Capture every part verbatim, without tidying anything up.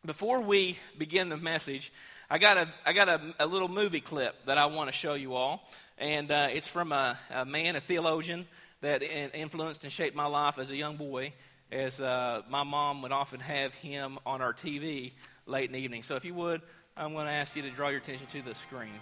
before we begin the message, I got a I got a, a little movie clip that I want to show you all, and uh, it's from a, a man, a theologian that in, influenced and shaped my life as a young boy. As uh, my mom would often have him on our T V late in the evening. So if you would, I'm going to ask you to draw your attention to the screens.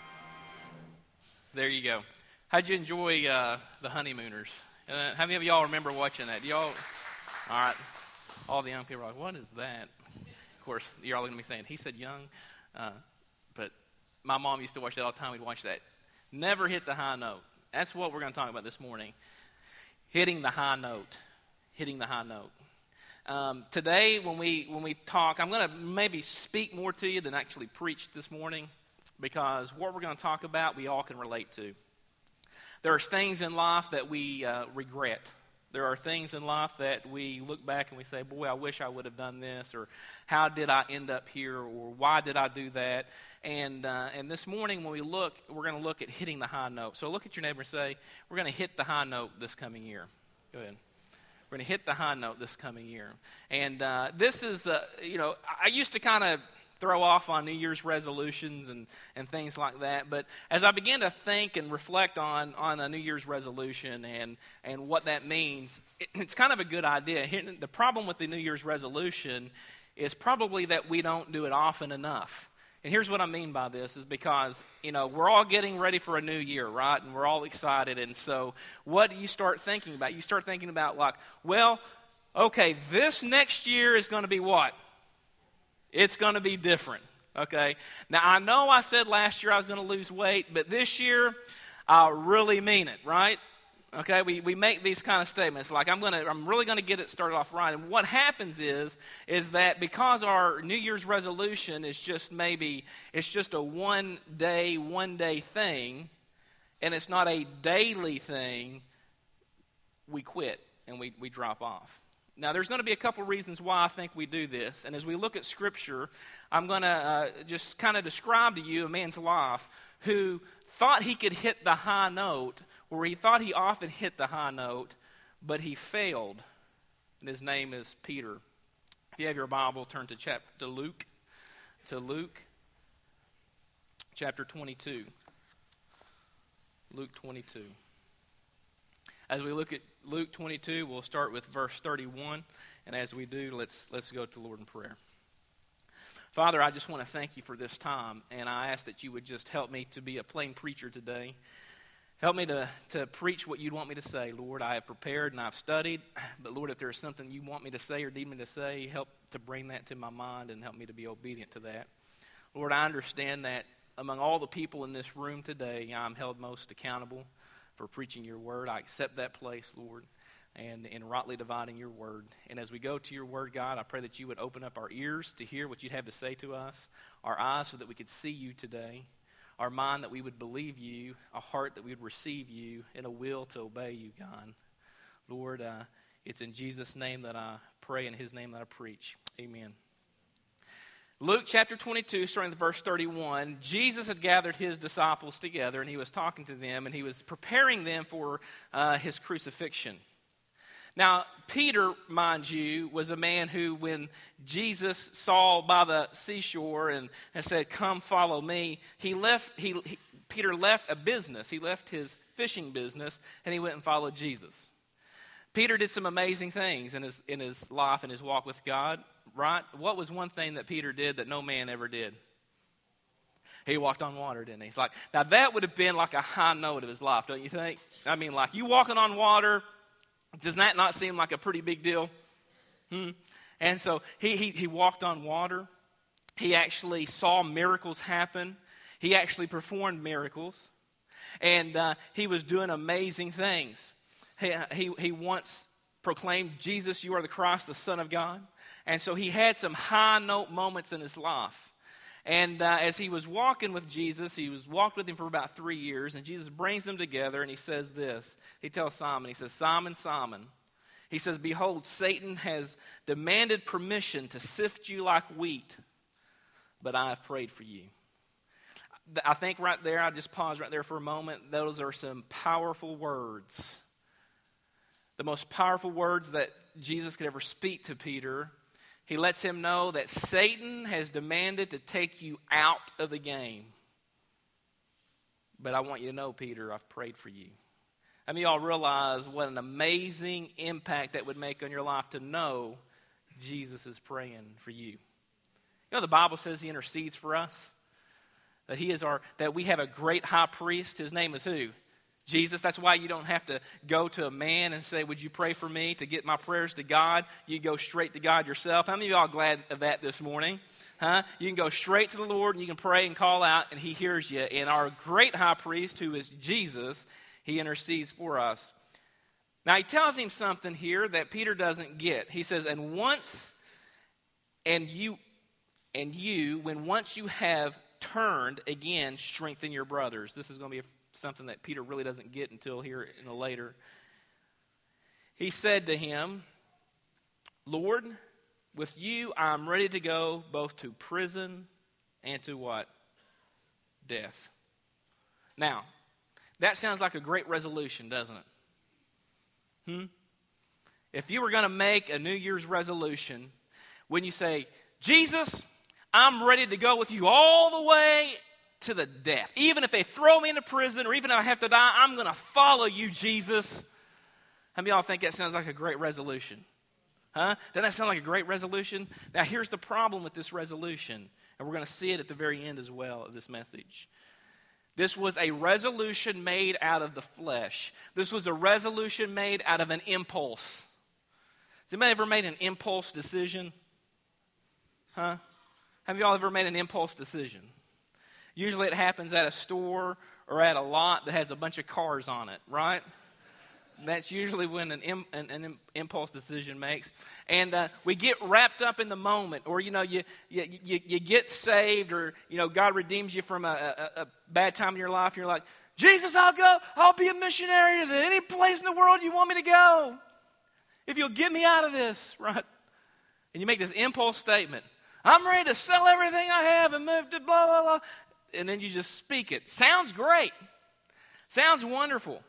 There you go. How'd you enjoy uh, The Honeymooners? Uh, how many of y'all remember watching that? Y'all, all right. All the young people are like, what is that? Of course, you're all going to be saying, he said young. Uh, but my mom used to watch that all the time. We'd watch that. Never hit the high note. That's what we're going to talk about this morning. Hitting the high note. Hitting the high note. Um, today, when we when we talk, I'm going to maybe speak more to you than actually preach this morning, because what we're going to talk about, we all can relate to. There are things in life that we uh, regret. There are things in life that we look back and we say, boy, I wish I would have done this, or how did I end up here, or why did I do that? And uh, and this morning when we look, we're going to look at hitting the high note. So look at your neighbor and say, we're going to hit the high note this coming year. Go ahead. We're going to hit the high note this coming year. And uh, this is, uh, you know, I used to kind of throw off on New Year's resolutions and, and things like that. But as I began to think and reflect on, on a New Year's resolution and, and what that means, it, it's kind of a good idea. Here, the problem with the New Year's resolution is probably that we don't do it often enough. And here's what I mean by this is because, you know, we're all getting ready for a new year, right? And we're all excited. And so what do you start thinking about? You start thinking about like, well, okay, this next year is going to be what? It's going to be different, okay? Now, I know I said last year I was going to lose weight, but this year I really mean it, right? Okay, we, we make these kind of statements like I'm gonna I'm really gonna get it started off right. And what happens is is that because our New Year's resolution is just maybe it's just a one day, one day thing, and it's not a daily thing, we quit and we, we drop off. Now, there's going to be a couple reasons why I think we do this. And as we look at Scripture, I'm going to uh, just kind of describe to you a man's life who thought he could hit the high note, where he thought he often hit the high note, but he failed. And his name is Peter. If you have your Bible, turn to chapter to Luke, to Luke, chapter twenty-two. Luke twenty-two. As we look at Luke twenty-two, we'll start with verse thirty-one, and as we do, let's let's go to the Lord in prayer. Father, I just want to thank you for this time, and I ask that you would just help me to be a plain preacher today. Help me to, to preach what you'd want me to say, Lord. I have prepared and I've studied, but Lord, if there's something you want me to say or need me to say, help to bring that to my mind and help me to be obedient to that. Lord, I understand that among all the people in this room today, I'm held most accountable for preaching your word. I accept that place, Lord, and in rightly dividing your word. And as we go to your word, God, I pray that you would open up our ears to hear what you'd have to say to us, our eyes so that we could see you today, our mind that we would believe you, a heart that we would receive you, and a will to obey you, God. Lord, uh, it's in Jesus' name that I pray, in his name that I preach. Amen. Luke chapter twenty-two, starting with verse thirty-one, Jesus had gathered his disciples together, and he was talking to them, and he was preparing them for uh, his crucifixion. Now, Peter, mind you, was a man who, when Jesus saw by the seashore and, and said, come follow me, he left. He, he Peter left a business. He left his fishing business, and he went and followed Jesus. Peter did some amazing things in his in his life and his walk with God, right? What was one thing that Peter did that no man ever did? He walked on water, didn't he? It's like, now that would have been like a high note of his life, don't you think? I mean, like you walking on water, does that not seem like a pretty big deal? Hmm. And so he, he he walked on water. He actually saw miracles happen. He actually performed miracles. And uh, he was doing amazing things. He, he, he once proclaimed, Jesus, you are the Christ, the Son of God. And so he had some high note moments in his life. And uh, as he was walking with Jesus, he was walked with him for about three years, and Jesus brings them together, and he says this. He tells Simon, he says, Simon, Simon, he says, behold, Satan has demanded permission to sift you like wheat, but I have prayed for you. I think right there, I just pause right there for a moment. Those are some powerful words. The most powerful words that Jesus could ever speak to Peter. he lets him know that Satan has demanded to take you out of the game. But I want you to know, Peter, I've prayed for you. How many of y'all realize what an amazing impact that would make on your life to know Jesus is praying for you? You know, the Bible says he intercedes for us. That he is our, that we have a great high priest. His name is who? Jesus. That's why you don't have to go to a man and say, would you pray for me to get my prayers to God? You go straight to God yourself. How many of y'all glad of that this morning? Huh? You can go straight to the Lord and you can pray and call out and he hears you. And our great high priest, who is Jesus, he intercedes for us. Now he tells him something here that Peter doesn't get. He says, and once, and you, and you, when once you have turned, again, strengthen your brothers. This is going to be a, something that Peter really doesn't get until here in a later. He said to him, Lord, with you I am ready to go both to prison and to what? Death. Now, that sounds like a great resolution, doesn't it? Hmm? If you were going to make a New Year's resolution, when you say, Jesus, I'm ready to go with you all the way to the death. Even if they throw me into prison or even if I have to die, I'm going to follow you, Jesus. How many of y'all think that sounds like a great resolution? Huh? Doesn't that sound like a great resolution? Now here's the problem with this resolution, and we're going to see it at the very end as well of this message. This was a resolution made out of the flesh. This was a resolution made out of an impulse. Has anybody ever made an impulse decision? Huh? Have y'all ever made an impulse decision? Usually it happens at a store or at a lot that has a bunch of cars on it, right? That's usually when an, im, an, an impulse decision makes. And uh, we get wrapped up in the moment. Or, you know, you, you, you, you get saved or, you know, God redeems you from a, a, a bad time in your life. And you're like, Jesus, I'll go. I'll be a missionary to any place in the world you want me to go. If you'll get me out of this, right? And you make this impulse statement. I'm ready to sell everything I have and move to blah, blah, blah. And then you just speak it. Sounds great. Sounds wonderful.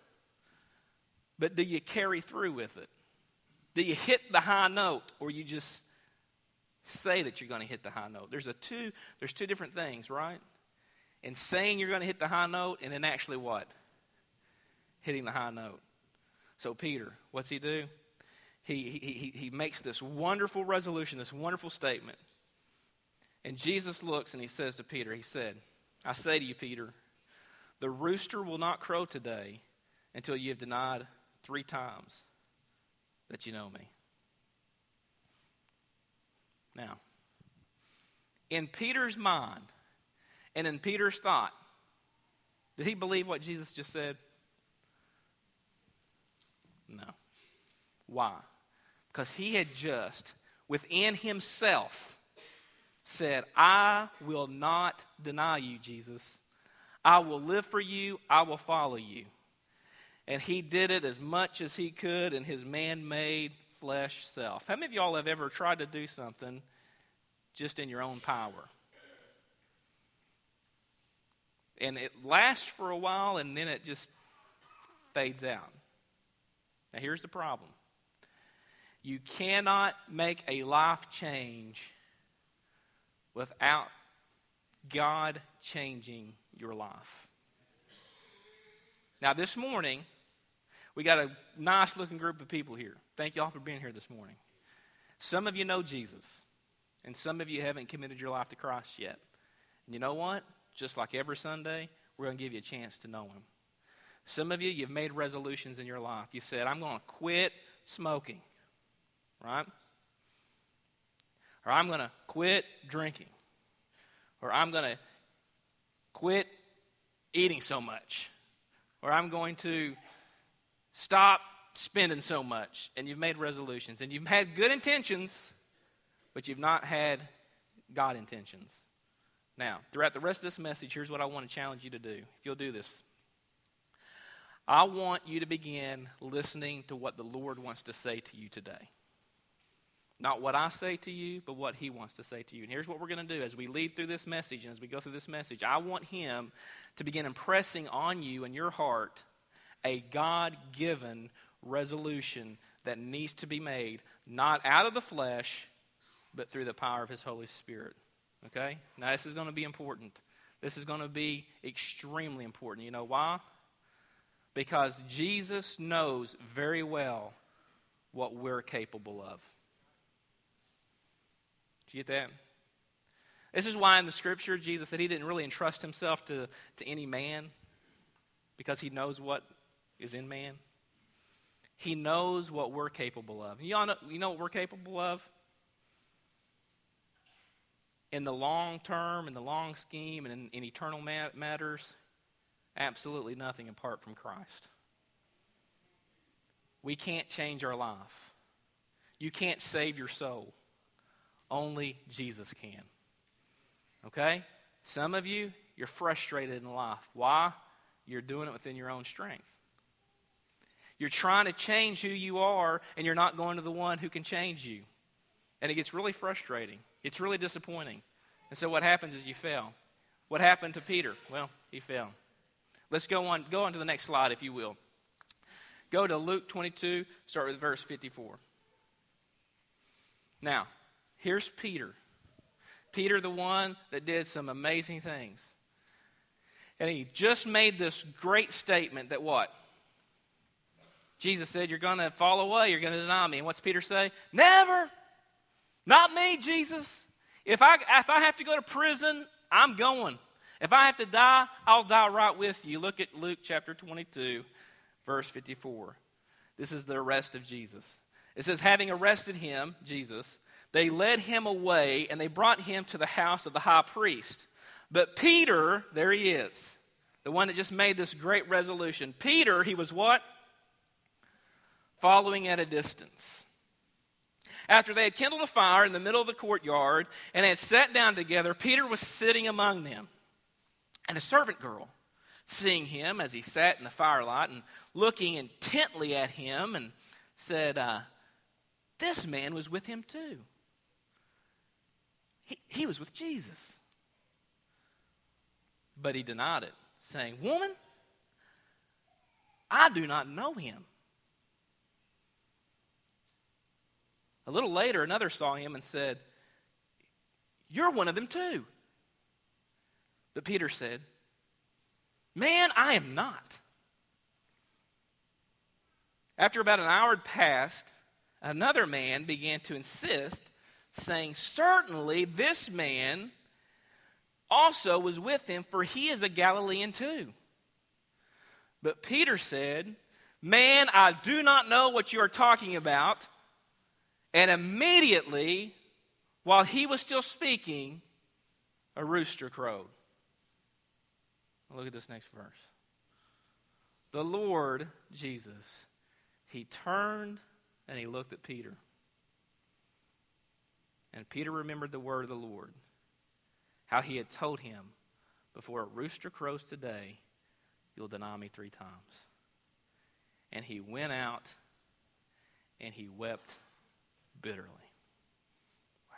But do you carry through with it? Do you hit the high note, or you just say that you're going to hit the high note? There's a two. There's two different things, right? In saying you're going to hit the high note, and then actually what? Hitting the high note. So Peter, what's he do? He he he, he makes this wonderful resolution, this wonderful statement, and Jesus looks and he says to Peter, he said, "I say to you, Peter, the rooster will not crow today until you have denied three times that you know me." Now, in Peter's mind and in Peter's thought, did he believe what Jesus just said? No. Why? Because he had just, within himself, said, I will not deny you, Jesus. I will live for you. I will follow you. And he did it as much as he could in his man-made flesh self. How many of y'all have ever tried to do something just in your own power? And it lasts for a while and then it just fades out. Now here's the problem. You cannot make a life change without God changing your life. Now this morning, we got a nice looking group of people here. Thank y'all for being here this morning. Some of you know Jesus, and some of you haven't committed your life to Christ yet. And you know what? Just like every Sunday, we're going to give you a chance to know him. Some of you, you've made resolutions in your life. You said, I'm going to quit smoking, right? Or I'm going to quit drinking. Or I'm going to quit eating so much. Or I'm going to stop spending so much. And you've made resolutions. And you've had good intentions, but you've not had God intentions. Now, throughout the rest of this message, here's what I want to challenge you to do. If you'll do this. I want you to begin listening to what the Lord wants to say to you today. Not what I say to you, but what he wants to say to you. And here's what we're going to do as we lead through this message and as we go through this message. I want him to begin impressing on you and your heart a God-given resolution that needs to be made, not out of the flesh but through the power of his Holy Spirit. Okay? Now, this is going to be important. This is going to be extremely important. You know why? Because Jesus knows very well what we're capable of. Did you get that? This is why in the Scripture, Jesus said he didn't really entrust himself to, to any man, because he knows what is in man. He knows what we're capable of. You all know, you know what we're capable of? In the long term, in the long scheme, and in, in eternal matters, absolutely nothing apart from Christ. We can't change our life. You can't save your soul. Only Jesus can. Okay? Some of you, you're frustrated in life. Why? You're doing it within your own strength. You're trying to change who you are, and you're not going to the one who can change you. And it gets really frustrating. It's really disappointing. And so what happens is you fail. What happened to Peter? Well, he fell. Let's go on, go on to the next slide, if you will. Go to Luke twenty-two, start with verse fifty-four. Now, here's Peter. Peter, the one that did some amazing things. And he just made this great statement that what? Jesus said, you're going to fall away, you're going to deny me. And what's Peter say? Never. Not me, Jesus. If I, if I have to go to prison, I'm going. If I have to die, I'll die right with you. Look at Luke chapter twenty-two, verse fifty-four. This is the arrest of Jesus. It says, having arrested him, Jesus, they led him away and they brought him to the house of the high priest. But Peter, there he is, the one that just made this great resolution. Peter, he was what? Following at a distance. After they had kindled a fire in the middle of the courtyard and had sat down together, Peter was sitting among them. And a servant girl, seeing him as he sat in the firelight and looking intently at him, and said, uh, this man was with him too. He, he was with Jesus. But he denied it, saying, woman, I do not know him. A little later, another saw him and said, you're one of them too. But Peter said, man, I am not. After about an hour had passed, another man began to insist, saying, certainly this man also was with him, for he is a Galilean too. But Peter said, man, I do not know what you are talking about. And immediately, while he was still speaking, a rooster crowed. Look at this next verse. The Lord Jesus, he turned and he looked at Peter. And Peter remembered the word of the Lord, how he had told him, before a rooster crows today, you'll deny me three times. And he went out and he wept bitterly. Wow.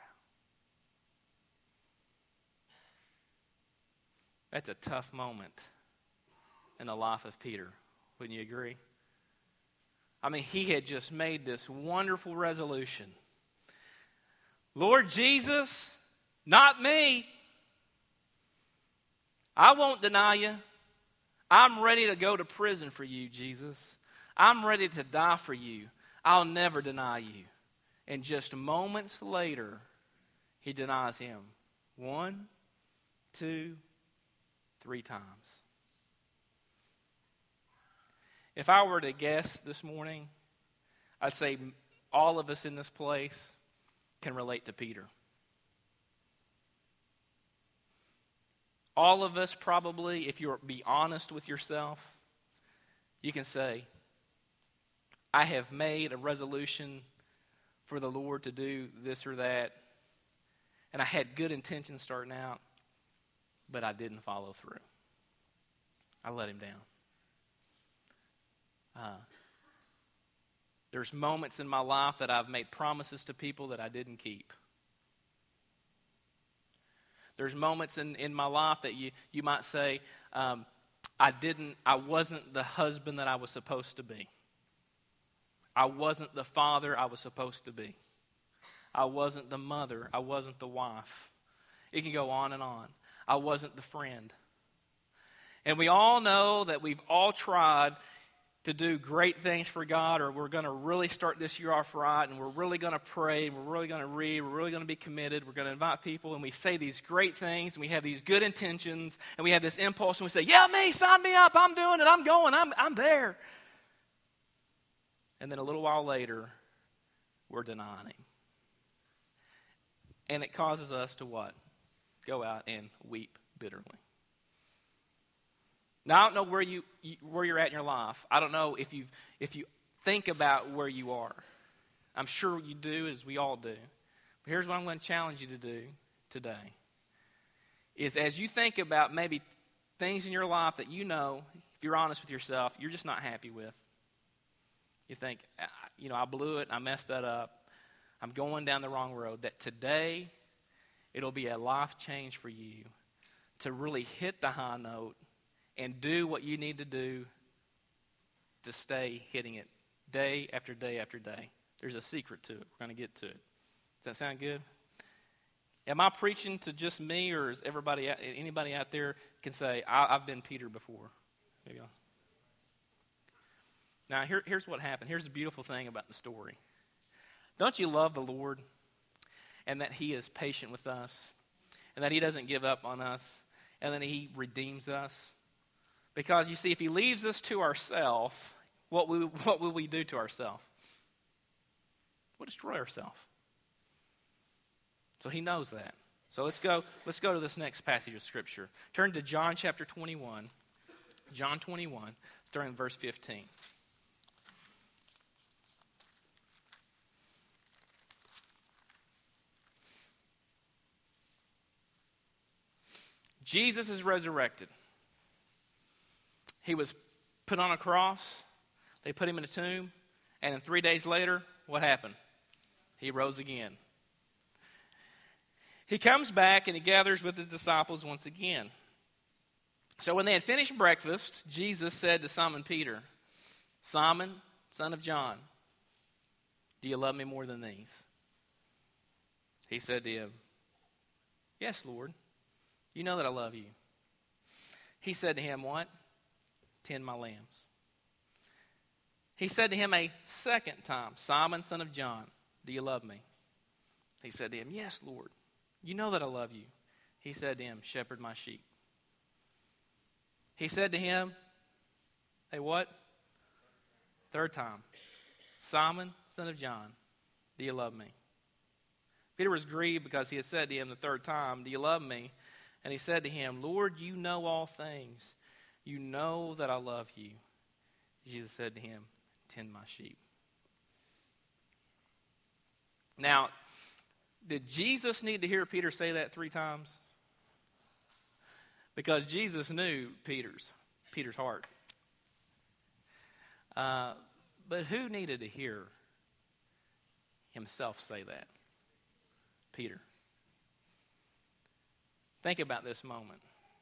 That's a tough moment in the life of Peter. Wouldn't you agree? I mean, he had just made this wonderful resolution. Lord Jesus, not me. I won't deny you. I'm ready to go to prison for you, Jesus. I'm ready to die for you. I'll never deny you. And just moments later, he denies him. One, two, three times. If I were to guess this morning, I'd say all of us in this place can relate to Peter. All of us probably, if you'll be honest with yourself, you can say, I have made a resolution for the Lord to do this or that, and I had good intentions starting out, but I didn't follow through. I let him down. Uh, there's moments in my life that I've made promises to people that I didn't keep. There's moments in, in my life that you, you might say, um, I didn't, I wasn't the husband that I was supposed to be. I wasn't the father I was supposed to be. I wasn't the mother. I wasn't the wife. It can go on and on. I wasn't the friend. And we all know that we've all tried to do great things for God, or we're going to really start this year off right, and we're really going to pray, and we're really going to read, we're really going to be committed, we're going to invite people, and we say these great things, and we have these good intentions, and we have this impulse, and we say, yeah, me, sign me up, I'm doing it, I'm going, I'm, I'm there. And then a little while later, we're denying him. And it causes us to what? Go out and weep bitterly. Now, I don't know where you, you where you're at in your life. I don't know if you if you think about where you are. I'm sure you do, as we all do. But here's what I'm going to challenge you to do today. Is as you think about maybe things in your life that you know, if you're honest with yourself, you're just not happy with. You think, you know, I blew it, I messed that up, I'm going down the wrong road. That today, it'll be a life change for you to really hit the high note and do what you need to do to stay hitting it day after day after day. There's a secret to it. We're going to get to it. Does that sound good? Am I preaching to just me, or is everybody, anybody out there can say, I, I've been Peter before? There you go. Now, here, here's what happened. Here's the beautiful thing about the story. Don't you love the Lord, and that he is patient with us, and that he doesn't give up on us, and that he redeems us? Because, you see, if he leaves us to ourselves, what will, what will we do to ourselves? We'll destroy ourselves. So he knows that. So let's go, let's go to this next passage of Scripture. Turn to John chapter twenty-one. John twenty-one, starting in verse fifteen. Jesus is resurrected. He was put on a cross. They put him in a tomb. And then three days later, what happened? He rose again. He comes back and he gathers with his disciples once again. So when they had finished breakfast, Jesus said to Simon Peter, Simon, son of John, do you love me more than these? He said to him, yes, Lord. You know that I love you. He said to him, what? Tend my lambs. He said to him a second time, Simon, son of John, do you love me? He said to him, yes, Lord. You know that I love you. He said to him, shepherd my sheep. He said to him, a what? Third time, Simon, son of John, do you love me? Peter was grieved because he had said to him the third time, do you love me? And he said to him, Lord, you know all things. You know that I love you. Jesus said to him, tend my sheep. Now, did Jesus need to hear Peter say that three times? Because Jesus knew Peter's, Peter's heart. Uh, but who needed to hear himself say that? Peter. Think about this moment.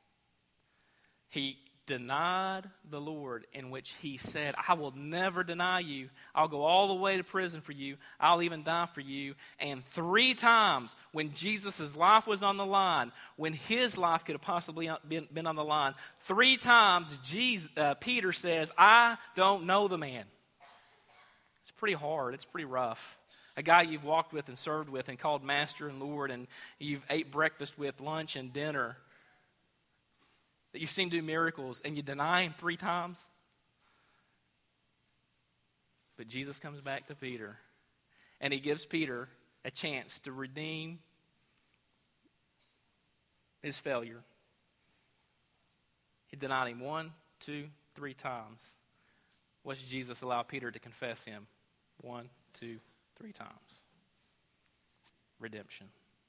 He denied the Lord, in which he said, I will never deny you. I'll go all the way to prison for you. I'll even die for you. And three times when Jesus' life was on the line, when his life could have possibly been, been on the line, three times Jesus, uh, Peter says, I don't know the man. It's pretty hard. It's pretty rough. A guy you've walked with and served with and called Master and Lord, and you've ate breakfast with, lunch and dinner, that you've seen do miracles, and you deny him three times? But Jesus comes back to Peter, and he gives Peter a chance to redeem his failure. He denied him one, two, three times. What does Jesus allow Peter to confess him? One, two, three times. Redemption.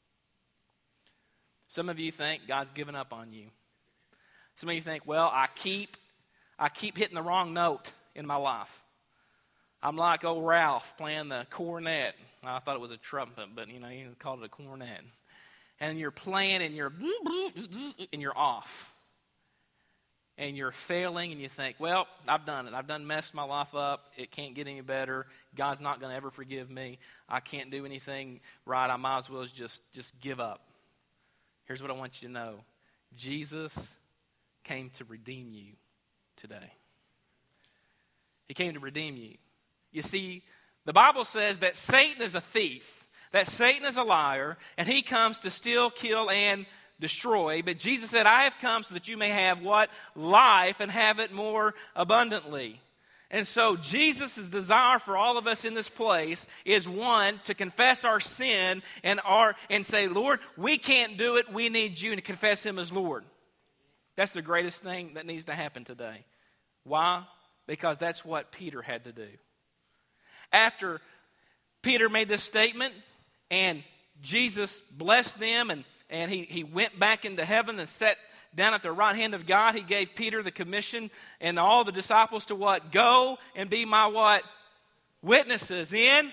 Some of you think God's given up on you. Some of you think, well, I keep I keep hitting the wrong note in my life. I'm like old Ralph playing the cornet. I thought it was a trumpet, but you know, you called it a cornet. And you're playing and you're and you're off. and you're failing and you think, well, I've done it. I've done messed my life up. It can't get any better. God's not going to ever forgive me. I can't do anything right. I might as well just, just give up. Here's what I want you to know. Jesus came to redeem you today. He came to redeem you. You see, the Bible says that Satan is a thief, that Satan is a liar, and he comes to steal, kill, and destroy. But Jesus said, I have come so that you may have what? Life, and have it more abundantly. And so Jesus' desire for all of us in this place is, one, to confess our sin and our and say, Lord, we can't do it. We need you, and to confess him as Lord. That's the greatest thing that needs to happen today. Why? Because that's what Peter had to do. After Peter made this statement and Jesus blessed them and, and he, he went back into heaven and sat down at the right hand of God, he gave Peter the commission and all the disciples to what? Go and be my what? Witnesses in?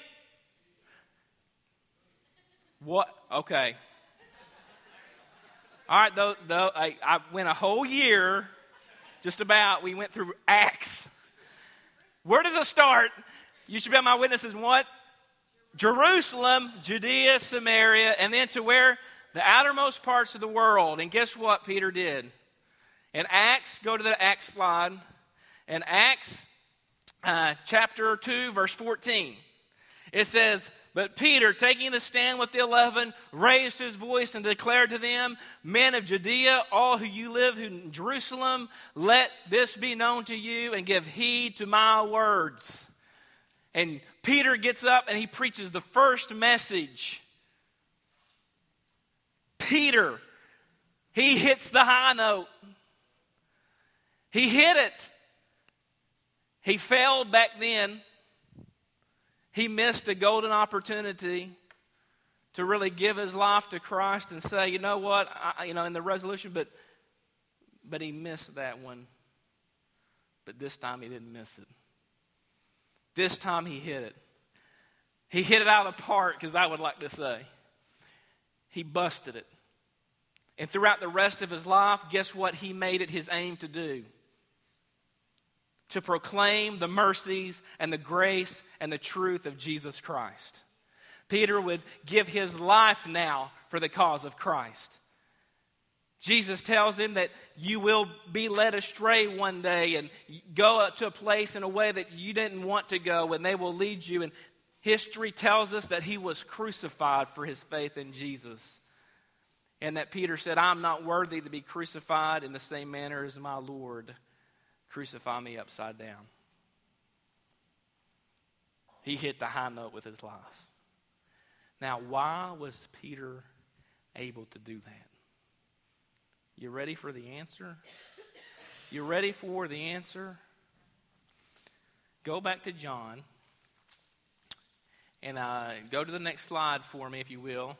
What? Okay. All right, though, though I, I went a whole year, just about, we went through Acts. Where does it start? You should be my witnesses in what? Jerusalem, Judea, Samaria, and then to where? The outermost parts of the world. And guess what Peter did? In Acts, go to the Acts slide. In Acts uh, chapter two, verse fourteen, it says, but Peter, taking a stand with the eleven, raised his voice and declared to them, men of Judea, all who you live in Jerusalem, let this be known to you and give heed to my words. And Peter gets up and he preaches the first message. Peter, he hits the high note. He hit it. He failed back then. He missed a golden opportunity to really give his life to Christ and say, you know what, I, you know, in the resolution, but but he missed that one. But this time he didn't miss it. This time he hit it. He hit it out of the park, as I would like to say. He busted it. And throughout the rest of his life, guess what he made it his aim to do? To proclaim the mercies and the grace and the truth of Jesus Christ. Peter would give his life now for the cause of Christ. Jesus tells him that you will be led astray one day and go to a place in a way that you didn't want to go, and they will lead you. And history tells us that he was crucified for his faith in Jesus. And that Peter said, I'm not worthy to be crucified in the same manner as my Lord. Crucify me upside down. He hit the high note with his life. Now, why was Peter able to do that? You ready for the answer? You ready for the answer? Go back to John. And uh, go to the next slide for me, if you will.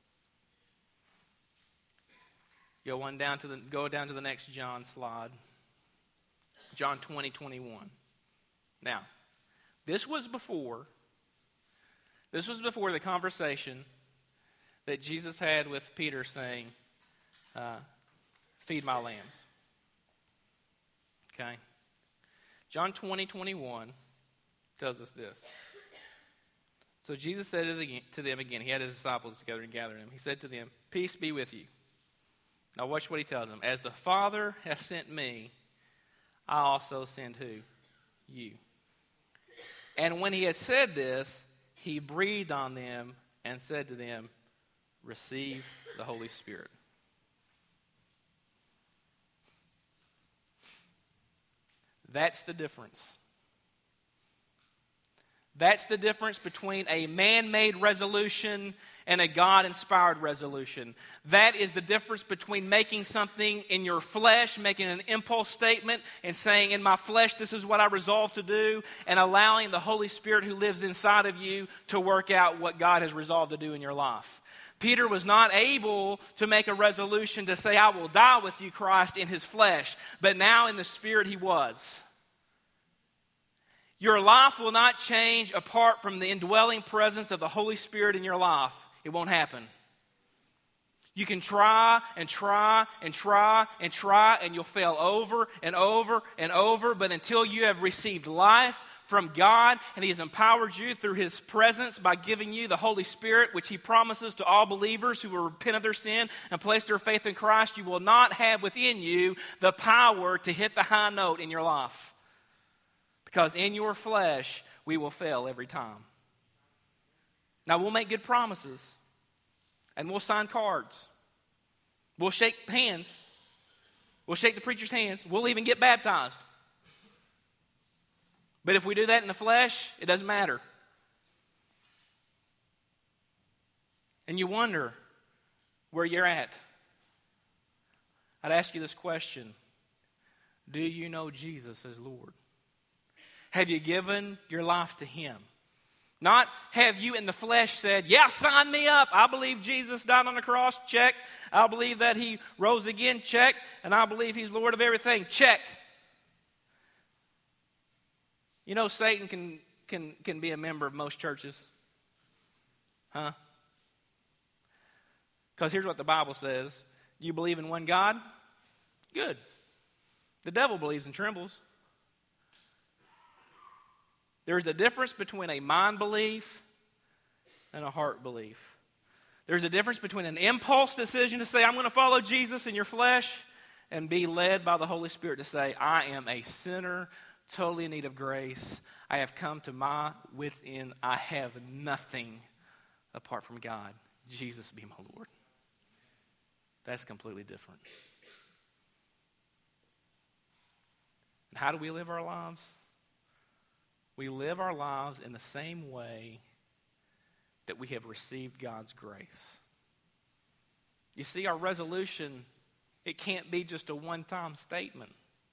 Go one down to the go down to the next John slide. John twenty, twenty-one. Now, this was before, this was before the conversation that Jesus had with Peter saying, uh, feed my lambs. Okay? John twenty, twenty-one tells us this. So Jesus said to them again, he had his disciples together and gathered them. He said to them, peace be with you. Now watch what he tells them. As the Father has sent me, I also send who? You. And when he had said this, he breathed on them and said to them, receive the Holy Spirit. That's the difference. That's the difference between a man-made resolution and a God-inspired resolution. That is the difference between making something in your flesh, making an impulse statement, and saying, in my flesh, this is what I resolve to do, and allowing the Holy Spirit who lives inside of you to work out what God has resolved to do in your life. Peter was not able to make a resolution to say, I will die with you, Christ, in his flesh. But now in the Spirit he was. Your life will not change apart from the indwelling presence of the Holy Spirit in your life. It won't happen. You can try and try and try and try, and you'll fail over and over and over. But until you have received life from God, and He has empowered you through His presence by giving you the Holy Spirit, which He promises to all believers who will repent of their sin and place their faith in Christ, you will not have within you the power to hit the high note in your life. Because in your flesh, we will fail every time. Now, we'll make good promises. And we'll sign cards. We'll shake hands. We'll shake the preacher's hands. We'll even get baptized. But if we do that in the flesh, it doesn't matter. And you wonder where you're at. I'd ask you this question. Do you know Jesus as Lord? Have you given your life to Him? Not have you in the flesh said, yeah, sign me up. I believe Jesus died on the cross. Check. I believe that He rose again. Check. And I believe He's Lord of everything. Check. You know, Satan can, can, can be a member of most churches. Huh? Because here's what the Bible says. Do you believe in one God? Good. The devil believes and trembles. There's a difference between a mind belief and a heart belief. There's a difference between an impulse decision to say, I'm going to follow Jesus in your flesh, and be led by the Holy Spirit to say, I am a sinner, totally in need of grace. I have come to my wits' end. I have nothing apart from God. Jesus be my Lord. That's completely different. And how do we live our lives? We live our lives in the same way that we have received God's grace. You see, our resolution, it can't be just a one-time statement.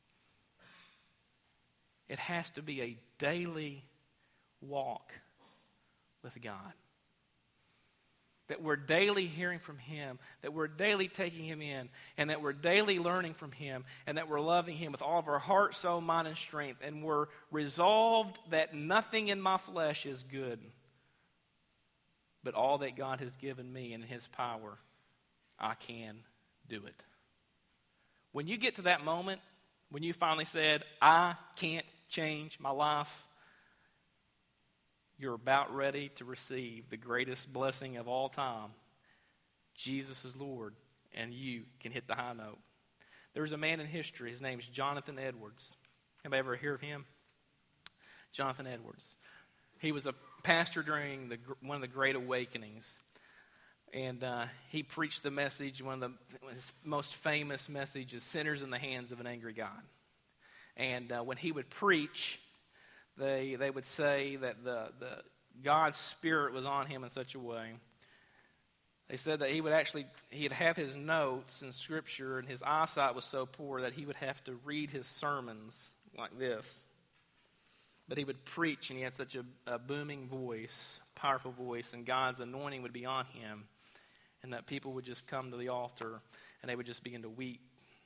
It has to be a daily walk with God. That we're daily hearing from Him, that we're daily taking Him in, and that we're daily learning from Him, and that we're loving Him with all of our heart, soul, mind, and strength, and we're resolved that nothing in my flesh is good, but all that God has given me in His power, I can do it. When you get to that moment, when you finally said, I can't change my life, you're about ready to receive the greatest blessing of all time. Jesus is Lord, and you can hit the high note. There was a man in history. His name is Jonathan Edwards. Anybody ever hear of him? Jonathan Edwards. He was a pastor during the, one of the Great Awakenings. And uh, he preached the message, one of the, his most famous messages, sinners in the hands of an angry God. And uh, when he would preach, They they would say that the, the God's Spirit was on him in such a way. They said that he would actually, he'd have his notes in Scripture, and his eyesight was so poor that he would have to read his sermons like this. But he would preach, and he had such a, a booming voice, powerful voice, and God's anointing would be on him, and that people would just come to the altar, and they would just begin to weep.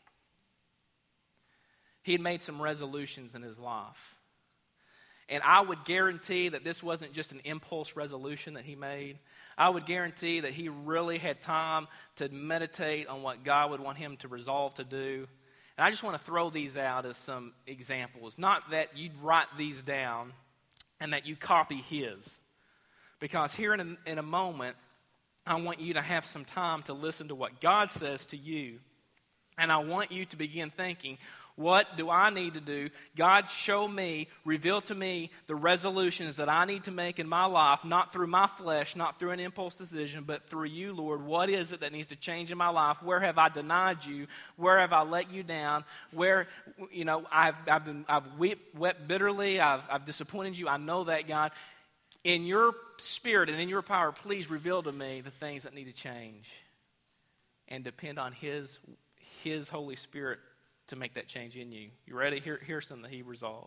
He had made some resolutions in his life. And I would guarantee that this wasn't just an impulse resolution that he made. I would guarantee that he really had time to meditate on what God would want him to resolve to do. And I just want to throw these out as some examples. Not that you'd write these down and that you copy his. Because here in a, in a moment, I want you to have some time to listen to what God says to you. And I want you to begin thinking, what do I need to do? God, show me, reveal to me the resolutions that I need to make in my life, not through my flesh, not through an impulse decision, but through you, Lord. What is it that needs to change in my life? Where have I denied you? Where have I let you down? Where, you know, I've I've been I've wept, wept bitterly. I've I've disappointed you. I know that, God. In your Spirit and in your power, please reveal to me the things that need to change, and depend on His His Holy Spirit to make that change in you. You ready? Here, here's something that he resolved.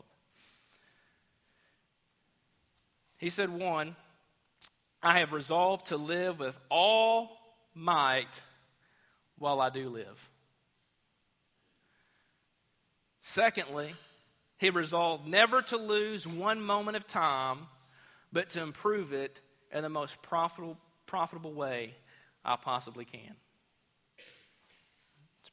He said, one, I have resolved to live with all might while I do live. Secondly, he resolved never to lose one moment of time, but to improve it in the most profitable, profitable way I possibly can.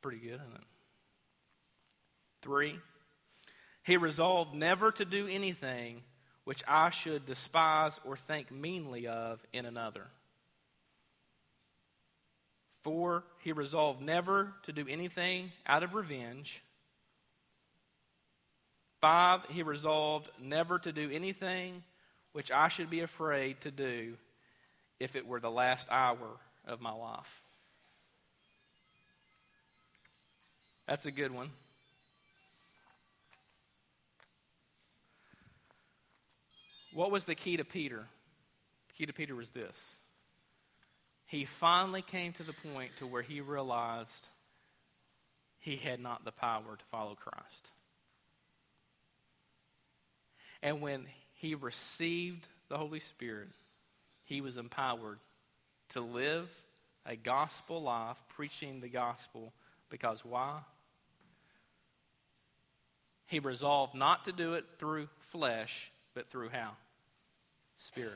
pretty good, isn't it? Three, he resolved never to do anything which I should despise or think meanly of in another. Four, he resolved never to do anything out of revenge. Five, he resolved never to do anything which I should be afraid to do if it were the last hour of my life. That's a good one. What was the key to Peter? The key to Peter was this. He finally came to the point to where he realized he had not the power to follow Christ. And when he received the Holy Spirit, he was empowered to live a gospel life, preaching the gospel. Because why? He resolved not to do it through flesh, but through how? Spirit.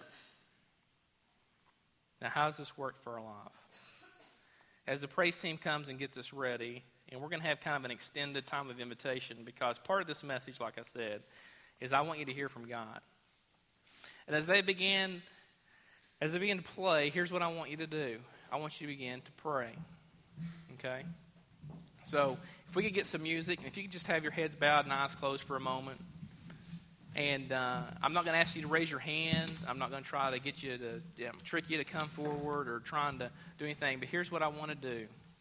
Now, how does this work for our life? As the praise team comes and gets us ready, and we're going to have kind of an extended time of invitation, because part of this message, like I said, is I want you to hear from God. And as they begin, as they begin to play, here's what I want you to do. I want you to begin to pray. Okay? So, if we could get some music, and if you could just have your heads bowed and eyes closed for a moment. And uh, I'm not going to ask you to raise your hand. I'm not going to try to get you to you know, trick you to come forward or trying to do anything. But here's what I want to do.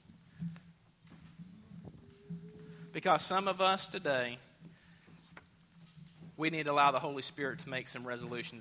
Because some of us today, we need to allow the Holy Spirit to make some resolutions